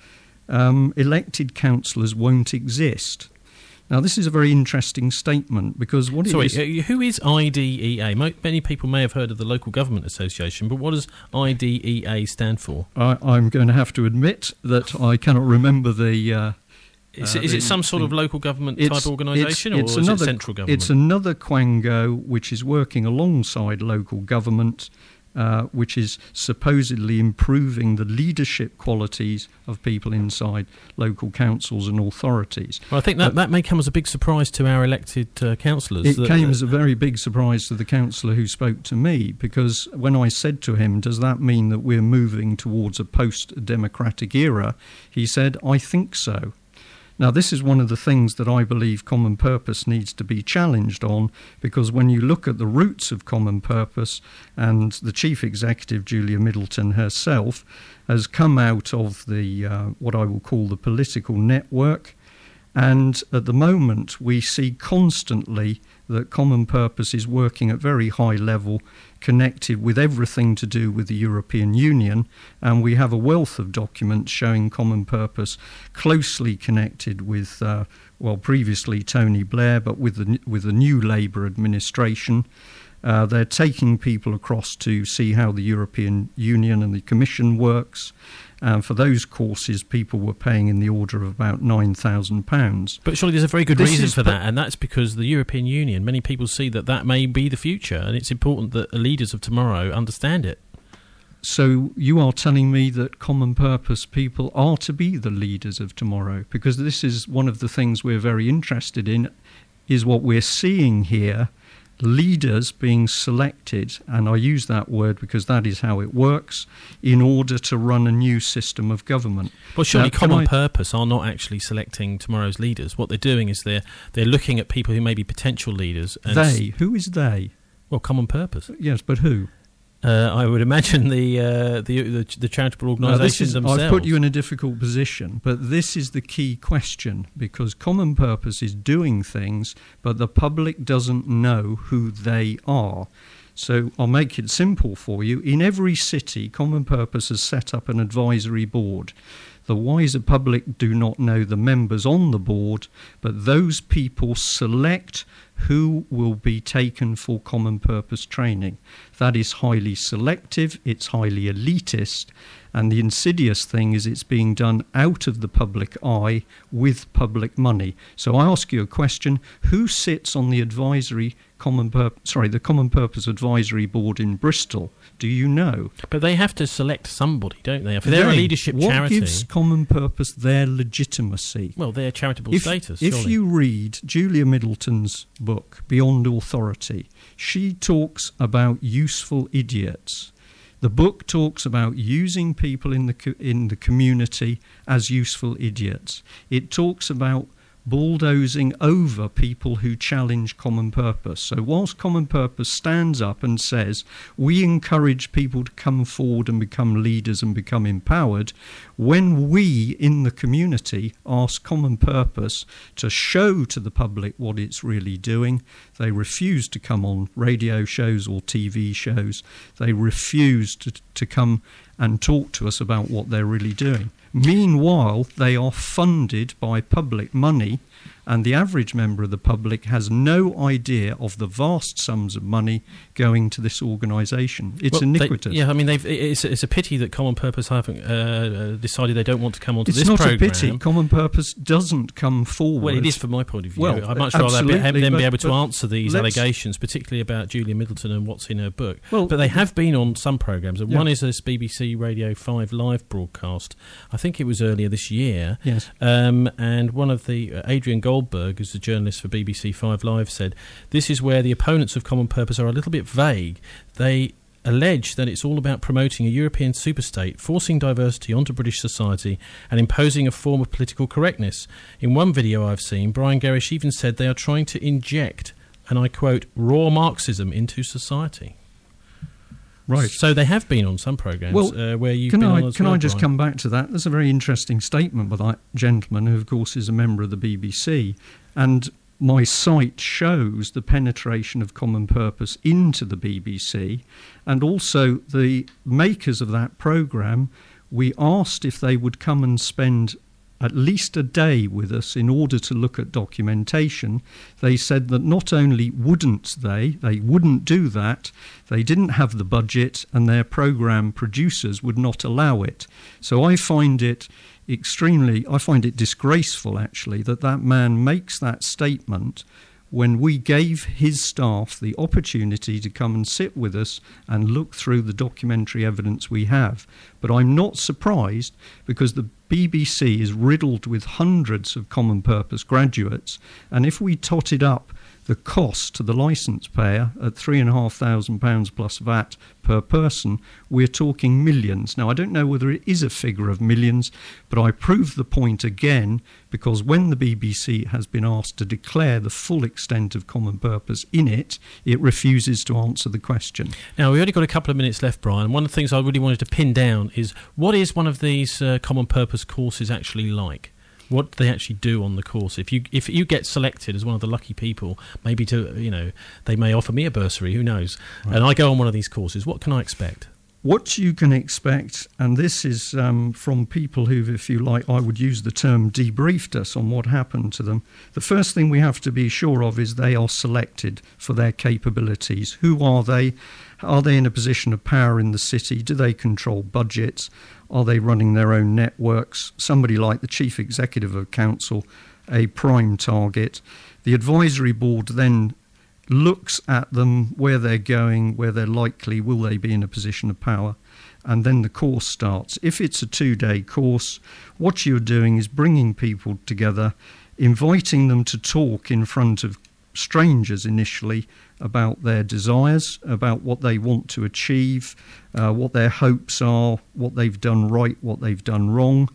elected councillors won't exist. Now, this is a very interesting statement, because what Sorry, it is... who is IDEA? Many people may have heard of the Local Government Association, but what does IDEA stand for? I'm going to have to admit that I cannot remember the... Is it some sort of local government type organisation, or is it central government? It's another quango which is working alongside local government, which is supposedly improving the leadership qualities of people inside local councils and authorities. Well, I think that may come as a big surprise to our elected councillors. It came as a very big surprise to the councillor who spoke to me, because when I said to him, does that mean that we're moving towards a post-democratic era, he said, I think so. Now, this is one of the things that I believe Common Purpose needs to be challenged on, because when you look at the roots of Common Purpose, and the chief executive, Julia Middleton herself, has come out of the what I will call the political network, and at the moment we see constantly that Common Purpose is working at very high level, connected with everything to do with the European Union, and we have a wealth of documents showing Common Purpose closely connected with, previously Tony Blair, but with the new Labour administration. They're taking people across to see how the European Union and the Commission works. For those courses, people were paying in the order of about £9,000. But surely there's a very good reason for that, and that's because the European Union, many people see that may be the future, and it's important that the leaders of tomorrow understand it. So you are telling me that Common Purpose people are to be the leaders of tomorrow? Because this is one of the things we're very interested in, is what we're seeing here. Leaders being selected, and I use that word because that is how it works, in order to run a new system of government. Well, surely Common Purpose are not actually selecting tomorrow's leaders. What they're doing is they're looking at people who may be potential leaders. And they? Who is they? Well, Common Purpose. Yes, but who? I would imagine the charitable organisations themselves. I've put you in a difficult position, but this is the key question, because Common Purpose is doing things, but the public doesn't know who they are. So I'll make it simple for you. In every city, Common Purpose has set up an advisory board. The wiser public do not know the members on the board, but those people select who will be taken for Common Purpose training. That is highly selective, it's highly elitist, and the insidious thing is it's being done out of the public eye with public money. So I ask you a question: who sits on the the Common Purpose Advisory Board in Bristol? Do you know? But they have to select somebody, don't they? If they're a leadership charity. What gives Common Purpose their legitimacy? Well, their charitable status, surely. If you read Julia Middleton's book, Beyond Authority, she talks about useful idiots. The book talks about using people in the community as useful idiots. It talks about bulldozing over people who challenge Common Purpose. So whilst Common Purpose stands up and says, we encourage people to come forward and become leaders and become empowered, when we in the community ask Common Purpose to show to the public what it's really doing, they refuse to come on radio shows or TV shows. They refuse to come and talk to us about what they're really doing. Meanwhile, they are funded by public money, and the average member of the public has no idea of the vast sums of money going to this organisation. It's iniquitous. It's a pity that Common Purpose haven't decided they don't want to come onto this programme. It's not a pity. Common Purpose doesn't come forward. Well, it is from my point of view. Well, I'd much rather them be able to answer these allegations, particularly about Julia Middleton and what's in her book. But they have been on some programmes, and one is this BBC Radio 5 live broadcast. I think it was earlier this year. Yes. And one of the Adrian Goldberg, who's the journalist for BBC 5 Live, said this is where the opponents of Common Purpose are a little bit vague. They allege that it's all about promoting a European superstate, forcing diversity onto British society and imposing a form of political correctness. In one video I've seen, Brian Gerrish even said they are trying to inject, and I quote, raw Marxism into society. Right. So they have been on some programmes where you've been on as well. Can I just come back to that? There's a very interesting statement by that gentleman, who of course is a member of the BBC, and my site shows the penetration of Common Purpose into the BBC, and also the makers of that programme, we asked if they would come and spend at least a day with us in order to look at documentation. They said that not only wouldn't they wouldn't do that, they didn't have the budget, and their programme producers would not allow it. So I find it disgraceful, actually, that man makes that statement when we gave his staff the opportunity to come and sit with us and look through the documentary evidence we have. But I'm not surprised, because the BBC is riddled with hundreds of Common Purpose graduates, and if we totted up the cost to the licence payer at £3,500 plus VAT per person, we're talking millions. Now, I don't know whether it is a figure of millions, but I prove the point again, because when the BBC has been asked to declare the full extent of Common Purpose in it, it refuses to answer the question. Now, we've only got a couple of minutes left, Brian. One of the things I really wanted to pin down is, what is one of these Common Purpose courses actually like? What do they actually do on the course? If you get selected as one of the lucky people, maybe they may offer me a bursary, who knows? Right. And I go on one of these courses, what can I expect? What you can expect, and this is from people who, if you like, I would use the term debriefed us on what happened to them. The first thing we have to be sure of is they are selected for their capabilities. Who are they? Are they in a position of power in the city? Do they control budgets? Are they running their own networks? Somebody like the Chief Executive of Council, a prime target. The advisory board then looks at them, where they're going, where they're likely, will they be in a position of power, and then the course starts. If it's a 2-day course, what you're doing is bringing people together, inviting them to talk in front of strangers initially about their desires, about what they want to achieve, what their hopes are, what they've done right, what they've done wrong,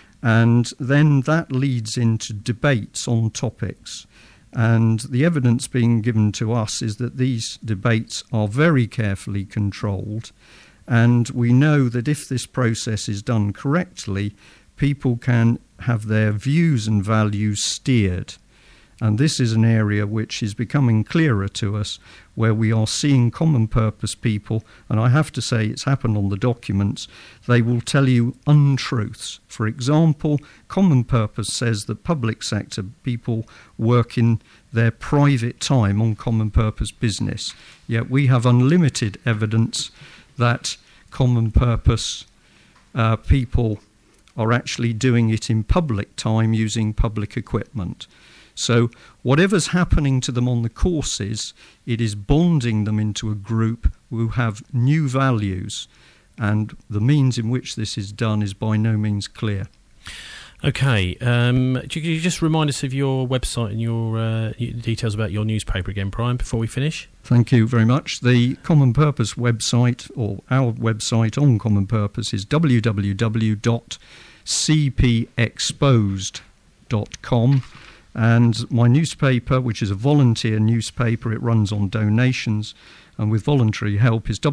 and then that leads into debates on topics. And the evidence being given to us is that these debates are very carefully controlled, and we know that if this process is done correctly, people can have their views and values steered. And this is an area which is becoming clearer to us, where we are seeing Common Purpose people, and I have to say it's happened on the documents, they will tell you untruths. For example, Common Purpose says that public sector people work in their private time on Common Purpose business, yet we have unlimited evidence that Common Purpose people are actually doing it in public time using public equipment. So whatever's happening to them on the courses, it is bonding them into a group who have new values, and the means in which this is done is by no means clear. Okay, could you just remind us of your website and your details about your newspaper again, Brian, before we finish? Thank you very much. The Common Purpose website, or our website on Common Purpose, is www.cpexposed.com. And my newspaper, which is a volunteer newspaper, it runs on donations and with voluntary help, is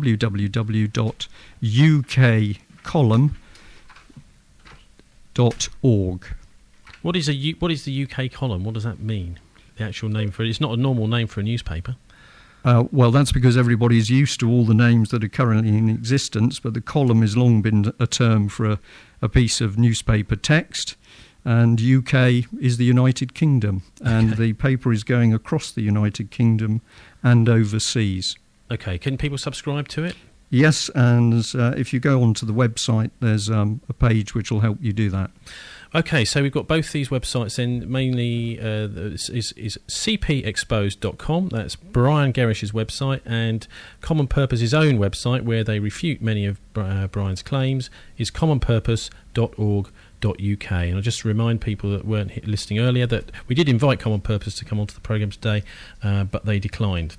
www.ukcolumn.org. What is the UK column? What does that mean? The actual name for it? It's not a normal name for a newspaper. Well, that's because everybody's used to all the names that are currently in existence, but the column has long been a term for a piece of newspaper text, and UK is the United Kingdom, and the paper is going across the United Kingdom and overseas. Okay, can people subscribe to it? Yes, and if you go onto the website, there's a page which will help you do that. Okay, so we've got both these websites in. Mainly is cpexposed.com. That's Brian Gerrish's website, and Common Purpose's own website, where they refute many of Brian's claims, is commonpurpose.org.uk. And I'll just remind people that weren't listening earlier that we did invite Common Purpose to come onto the programme today, but they declined.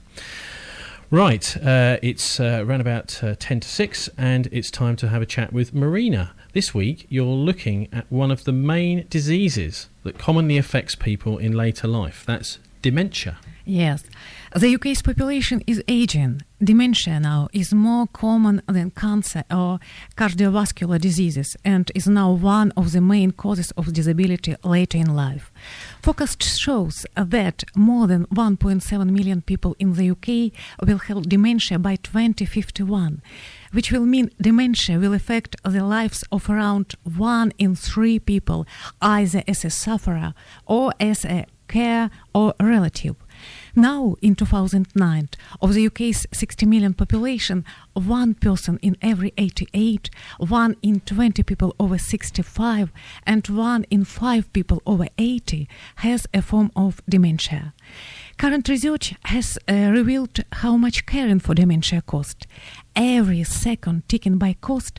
Right, it's around about 10 to 6, and it's time to have a chat with Marina. This week, you're looking at one of the main diseases that commonly affects people in later life. That's dementia. Yes. The UK's population is aging. Dementia now is more common than cancer or cardiovascular diseases and is now one of the main causes of disability later in life. Forecast shows that more than 1.7 million people in the UK will have dementia by 2051, which will mean dementia will affect the lives of around 1 in 3 people, either as a sufferer or as a care or relative. Now, in 2009, of the UK's 60 million population, 1 person in every 88, 1 in 20 people over 65, and 1 in 5 people over 80 has a form of dementia. Current research has revealed how much caring for dementia costs. Every second taken by cost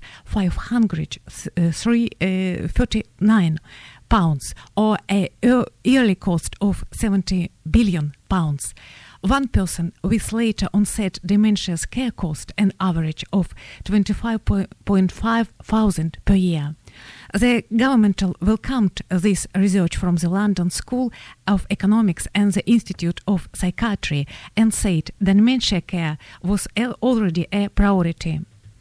£539, or a yearly cost of £70 billion. 1 person with later onset dementia's care cost an average of 25.5 thousand per year. The government welcomed this research from the London School of Economics and the Institute of Psychiatry and said dementia care was already a priority.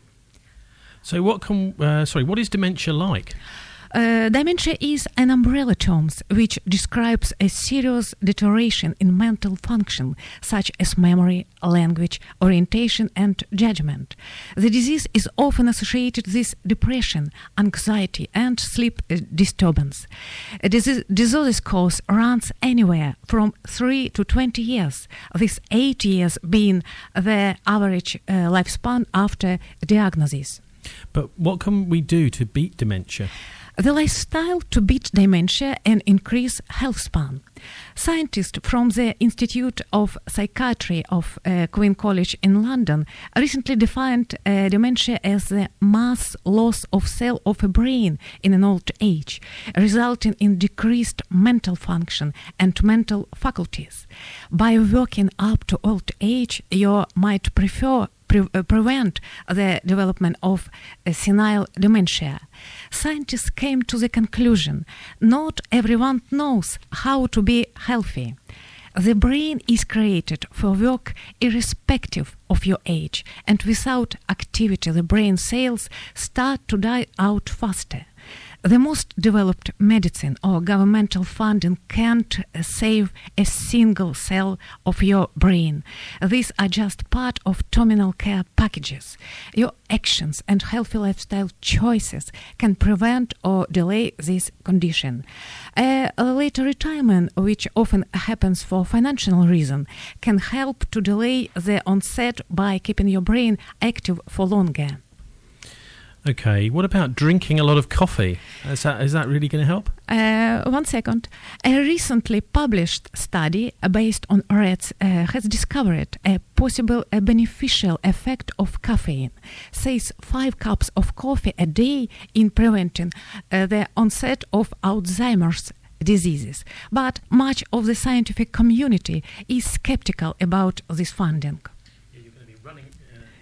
So what is dementia like? Dementia is an umbrella term which describes a serious deterioration in mental function, such as memory, language, orientation, and judgment. The disease is often associated with depression, anxiety, and sleep disturbance. Disease course runs anywhere from 3 to 20 years, with 8 years being the average lifespan after diagnosis. But what can we do to beat dementia? The lifestyle to beat dementia and increase health span. Scientists from the Institute of Psychiatry of Queen College in London recently defined dementia as the mass loss of cell of a brain in an old age, resulting in decreased mental function and mental faculties. By working up to old age, you might prevent the development of senile dementia. Scientists came to the conclusion not everyone knows how to be healthy. The brain is created for work irrespective of your age, and without activity the brain cells start to die out faster. The most developed medicine or governmental funding can't save a single cell of your brain. These are just part of terminal care packages. Your actions and healthy lifestyle choices can prevent or delay this condition. A later retirement, which often happens for financial reasons, can help to delay the onset by keeping your brain active for longer. Okay, what about drinking a lot of coffee? Is that really going to help? 1 second. A recently published study based on rats has discovered a possible beneficial effect of caffeine. Says 5 cups of coffee a day in preventing the onset of Alzheimer's diseases. But much of the scientific community is skeptical about this finding. You're going to be running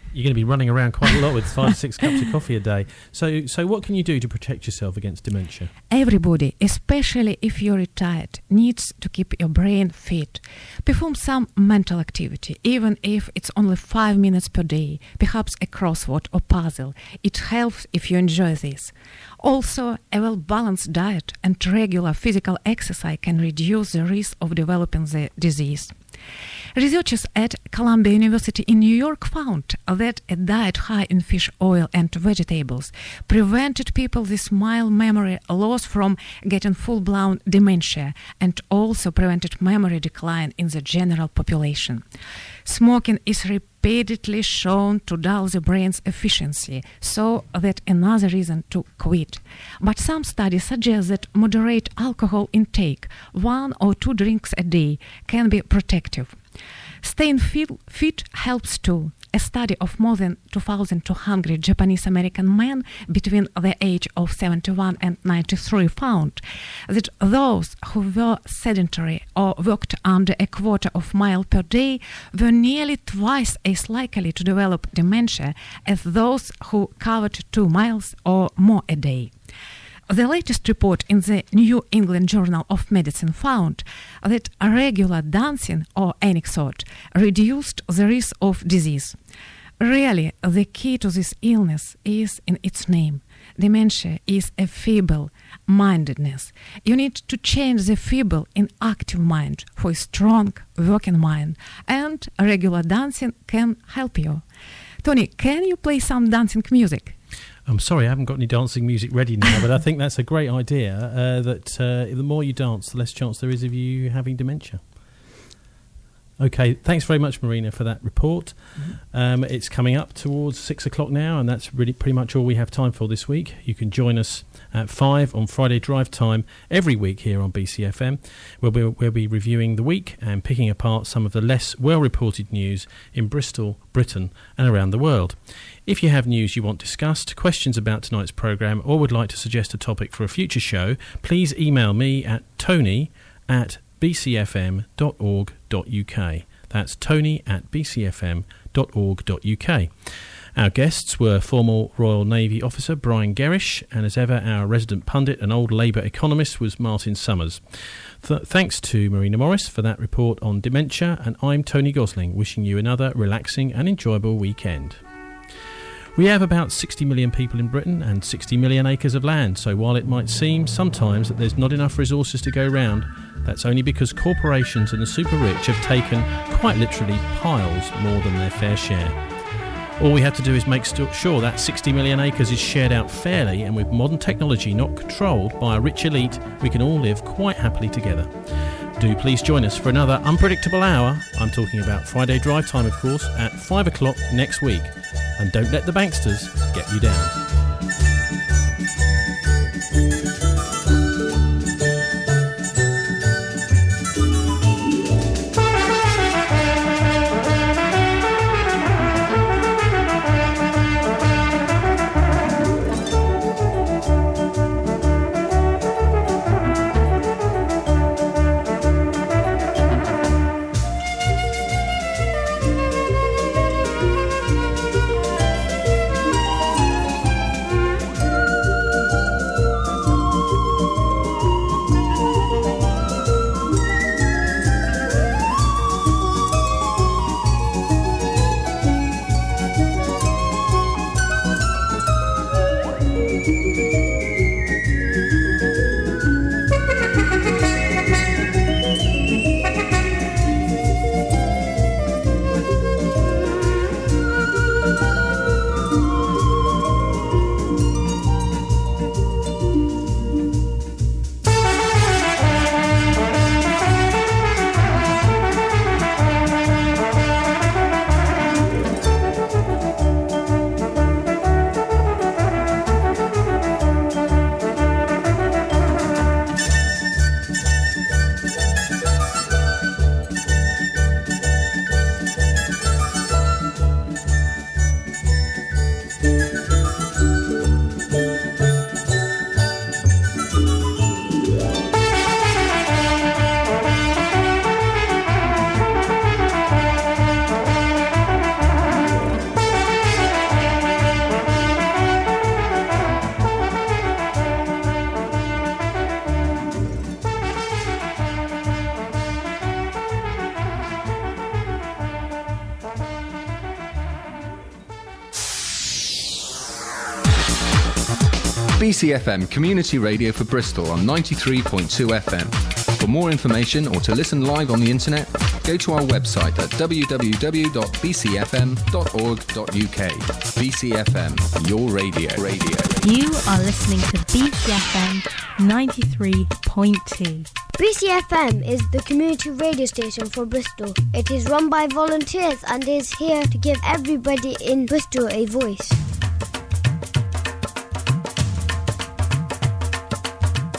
You're going to be running around quite a lot with 5 or 6 cups of coffee a day. So what can you do to protect yourself against dementia? Everybody, especially if you're retired, needs to keep your brain fit. Perform some mental activity, even if it's only 5 minutes per day, perhaps a crossword or puzzle. It helps if you enjoy this. Also, a well-balanced diet and regular physical exercise can reduce the risk of developing the disease. Researchers at Columbia University in New York found that a diet high in fish oil and vegetables prevented people with mild memory loss from getting full-blown dementia and also prevented memory decline in the general population. Smoking is repeatedly shown to dull the brain's efficiency, so that's another reason to quit. But some studies suggest that moderate alcohol intake, 1 or 2 drinks a day, can be protective. Staying fit helps too. A study of more than 2,200 Japanese-American men between the age of 71 and 93 found that those who were sedentary or worked under a quarter of a mile per day were nearly twice as likely to develop dementia as those who covered 2 miles or more a day. The latest report in the New England Journal of Medicine found that regular dancing or any sort reduced the risk of disease. Really, the key to this illness is in its name. Dementia is a feeble-mindedness. You need to change the feeble in active mind for a strong working mind, and regular dancing can help you. Tony, can you play some dancing music? I'm sorry, I haven't got any dancing music ready now, but I think that's a great idea, that the more you dance, the less chance there is of you having dementia. Okay, thanks very much, Marina, for that report. It's coming up towards 6 o'clock now, and that's really pretty much all we have time for this week. You can join us at 5 on Friday drive time every week here on BCFM, where we'll be reviewing the week and picking apart some of the less well-reported news in Bristol, Britain and around the world. If you have news you want discussed, questions about tonight's programme, or would like to suggest a topic for a future show, please email me at tony@bcfm.org.uk. That's tony@bcfm.org.uk. Our guests were former Royal Navy officer Brian Gerrish, and as ever our resident pundit and old Labour economist was Martin Summers. Thanks to Marina Morris for that report on dementia, and I'm Tony Gosling, wishing you another relaxing and enjoyable weekend. We have about 60 million people in Britain and 60 million acres of land, so while it might seem sometimes that there's not enough resources to go round, that's only because corporations and the super rich have taken, quite literally, piles more than their fair share. All we have to do is make sure that 60 million acres is shared out fairly, and with modern technology not controlled by a rich elite, we can all live quite happily together. Do please join us for another unpredictable hour. I'm talking about Friday drive time, of course, at 5 o'clock next week. And don't let the banksters get you down. BCFM Community Radio for Bristol on 93.2 FM. For more information or to listen live on the internet, go to our website at www.bcfm.org.uk. BCFM, your radio. You are listening to BCFM 93.2. BCFM is the community radio station for Bristol. It is run by volunteers and is here to give everybody in Bristol a voice.